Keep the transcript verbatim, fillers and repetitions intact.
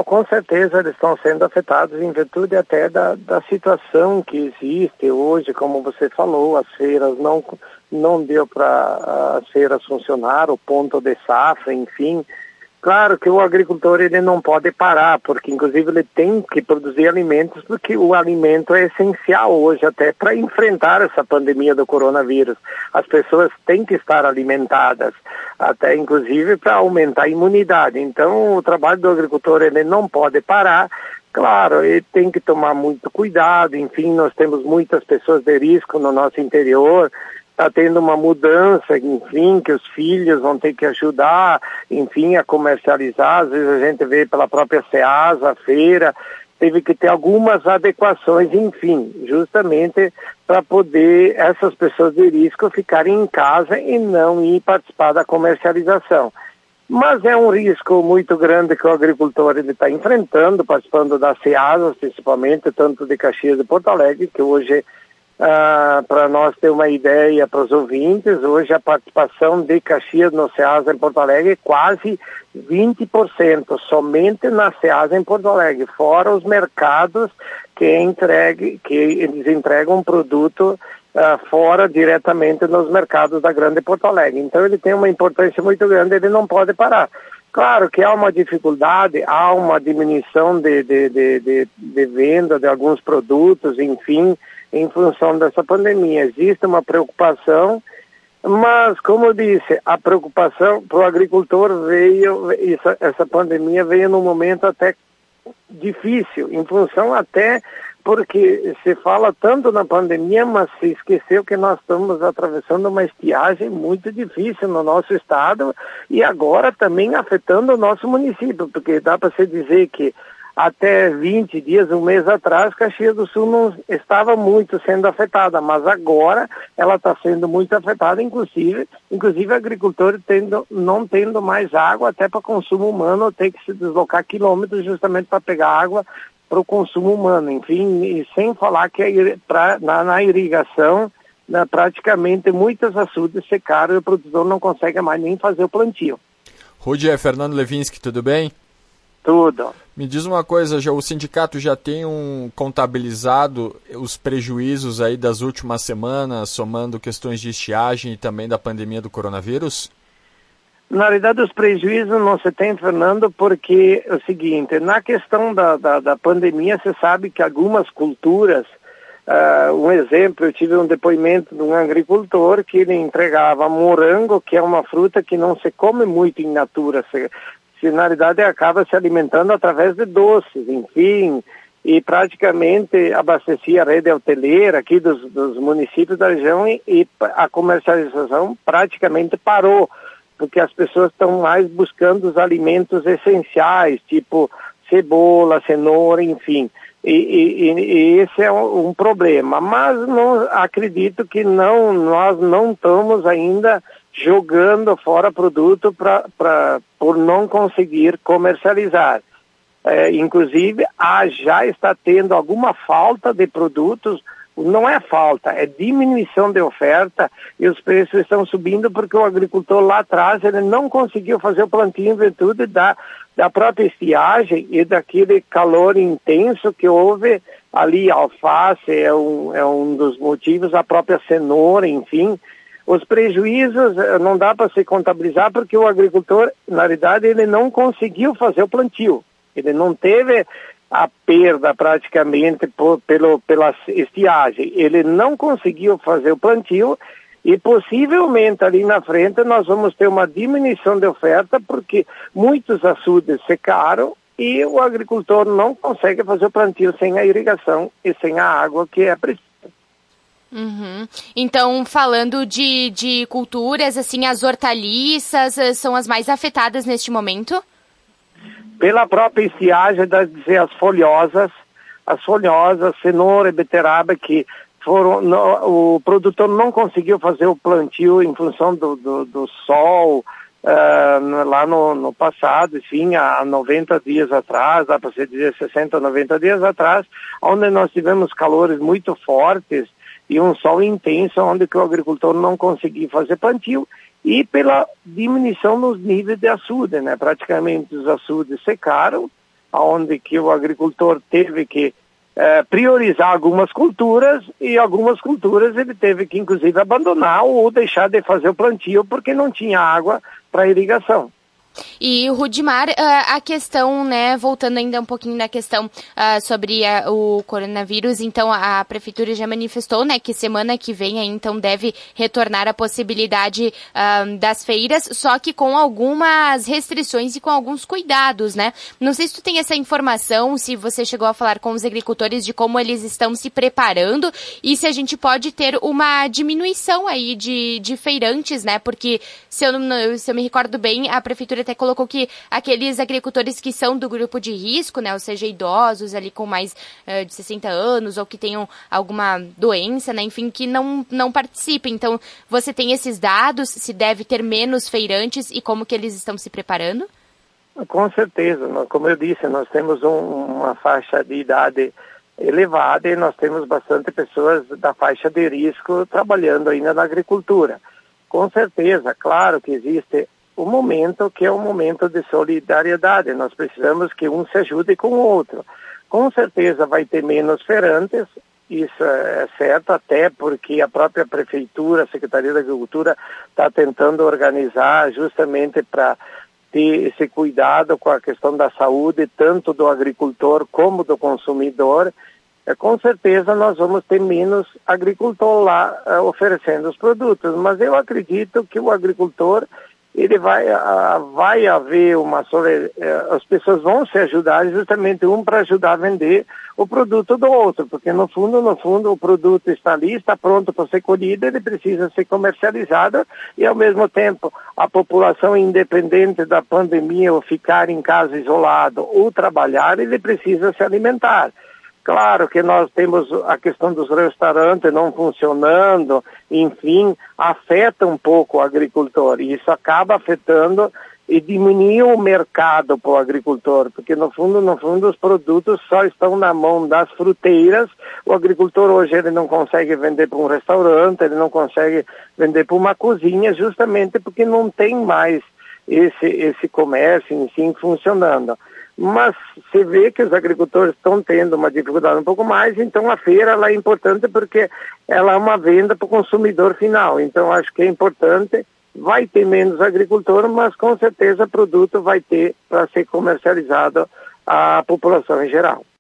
com certeza eles estão sendo afetados em virtude até da, da situação que existe hoje, como você falou, as feiras não, não deu para as feiras funcionar, o ponto de safra, enfim. Claro que o agricultor ele não pode parar, porque inclusive ele tem que produzir alimentos, porque o alimento é essencial hoje até para enfrentar essa pandemia do coronavírus. As pessoas têm que estar alimentadas, até inclusive para aumentar a imunidade. Então o trabalho do agricultor ele não pode parar. Claro, ele tem que tomar muito cuidado, enfim, nós temos muitas pessoas de risco no nosso interior. Está tendo uma mudança, enfim, que os filhos vão ter que ajudar, enfim, a comercializar. Às vezes a gente vê pela própria Ceasa, a feira, teve que ter algumas adequações, enfim, justamente para poder essas pessoas de risco ficarem em casa e não ir participar da comercialização. Mas é um risco muito grande que o agricultor está enfrentando, participando das Ceasas, principalmente, tanto de Caxias e Porto Alegre, que hoje... Uh, para nós ter uma ideia para os ouvintes, hoje a participação de Caxias no Ceasa em Porto Alegre é quase vinte por cento, somente na Ceasa em Porto Alegre, fora os mercados que, entregue, que eles entregam um produto uh, fora diretamente nos mercados da Grande Porto Alegre. Então ele tem uma importância muito grande, ele não pode parar. Claro que há uma dificuldade, há uma diminuição de, de, de, de, de venda de alguns produtos, enfim, em função dessa pandemia. Existe uma preocupação, mas, como eu disse, a preocupação para o agricultor veio, essa, essa pandemia veio num momento até difícil, em função até porque se fala tanto na pandemia, mas se esqueceu que nós estamos atravessando uma estiagem muito difícil no nosso estado e agora também afetando o nosso município, porque dá para se dizer que até vinte dias, um mês atrás, Caxias do Sul não estava muito sendo afetada, mas agora ela está sendo muito afetada, inclusive, inclusive agricultores tendo, não tendo mais água até para consumo humano, tem que se deslocar quilômetros justamente para pegar água para o consumo humano, enfim, e sem falar que a, pra, na, na irrigação, na, praticamente muitas açudes secaram e o produtor não consegue mais nem fazer o plantio. Rudy, é Fernando Levinsky, tudo bem? Tudo. Me diz uma coisa, já, o sindicato já tem um contabilizado os prejuízos aí das últimas semanas, somando questões de estiagem e também da pandemia do coronavírus? Na realidade, os prejuízos não se tem, Fernando, porque é o seguinte, na questão da, da, da pandemia, você sabe que algumas culturas, uh, um exemplo, eu tive um depoimento de um agricultor que ele entregava morango, que é uma fruta que não se come muito in natura, se, se na realidade acaba se alimentando através de doces, enfim, e praticamente abastecia a rede hoteleira aqui dos, dos municípios da região e, e a comercialização praticamente parou, porque as pessoas estão mais buscando os alimentos essenciais, tipo cebola, cenoura, enfim. E, e, e esse é um, um problema. Mas não, acredito que não, nós não estamos ainda jogando fora produto pra, pra, por não conseguir comercializar. É, inclusive, há, já está tendo alguma falta de produtos. Não é falta, é diminuição de oferta e os preços estão subindo porque o agricultor lá atrás ele não conseguiu fazer o plantio em virtude da, da própria estiagem e daquele calor intenso que houve ali. A alface é um, é um dos motivos, a própria cenoura, enfim. Os prejuízos não dá para se contabilizar porque o agricultor, na realidade, ele não conseguiu fazer o plantio. Ele não teve a perda praticamente por, pelo, pela estiagem. Ele não conseguiu fazer o plantio e possivelmente ali na frente nós vamos ter uma diminuição de oferta porque muitos açudes secaram e o agricultor não consegue fazer o plantio sem a irrigação e sem a água que é preciso. Uhum. Então, falando de, de culturas, assim, as hortaliças são as mais afetadas neste momento? Pela própria estiagem, dá dizer as folhosas, as folhosas, cenoura e beterraba, que foram, no, o produtor não conseguiu fazer o plantio em função do, do, do sol, uh, lá no, no passado, enfim, há noventa dias atrás, dá para se dizer sessenta, noventa dias atrás, onde nós tivemos calores muito fortes e um sol intenso, onde que o agricultor não conseguiu fazer plantio, e pela diminuição nos níveis de açude, né? Praticamente os açudes secaram onde que o agricultor teve que eh, priorizar algumas culturas e algumas culturas ele teve que inclusive abandonar ou deixar de fazer o plantio porque não tinha água para irrigação. E, Rudimar, a questão, né, voltando ainda um pouquinho na questão uh, sobre a, o coronavírus, então a, a Prefeitura já manifestou, né, que semana que vem, aí, então, deve retornar a possibilidade uh, das feiras, só que com algumas restrições e com alguns cuidados, né? Não sei se tu tem essa informação, se você chegou a falar com os agricultores de como eles estão se preparando e se a gente pode ter uma diminuição aí de, de feirantes, né? Porque, se eu, não, se eu me recordo bem, a Prefeitura até colocou que aqueles agricultores que são do grupo de risco, né, ou seja, idosos ali com mais uh, de sessenta anos ou que tenham alguma doença, né, enfim, que não, não participem. Então, você tem esses dados, se deve ter menos feirantes e como que eles estão se preparando? Com certeza, como eu disse, nós temos um, uma faixa de idade elevada e nós temos bastante pessoas da faixa de risco trabalhando ainda na agricultura. Com certeza, claro que existe o momento que é um momento de solidariedade. Nós precisamos que um se ajude com o outro. Com certeza vai ter menos feirantes, isso é certo, até porque a própria Prefeitura, a Secretaria da Agricultura está tentando organizar justamente para ter esse cuidado com a questão da saúde, tanto do agricultor como do consumidor. É, com certeza nós vamos ter menos agricultor lá uh, oferecendo os produtos, mas eu acredito que o agricultor ele vai, uh, vai haver uma... Uh, as pessoas vão se ajudar justamente um para ajudar a vender o produto do outro, porque no fundo, no fundo, o produto está ali, está pronto para ser colhido, ele precisa ser comercializado e ao mesmo tempo a população, independente da pandemia ou ficar em casa isolado ou trabalhar, ele precisa se alimentar. Claro que nós temos a questão dos restaurantes não funcionando, enfim, afeta um pouco o agricultor e isso acaba afetando e diminui o mercado para o agricultor, porque no fundo, no fundo os produtos só estão na mão das fruteiras. O agricultor hoje ele não consegue vender para um restaurante, ele não consegue vender para uma cozinha, justamente porque não tem mais esse, esse comércio em si funcionando. Mas se vê que os agricultores estão tendo uma dificuldade um pouco mais, então a feira ela é importante porque ela é uma venda para o consumidor final. Então acho que é importante, vai ter menos agricultor, mas com certeza o produto vai ter para ser comercializado à população em geral.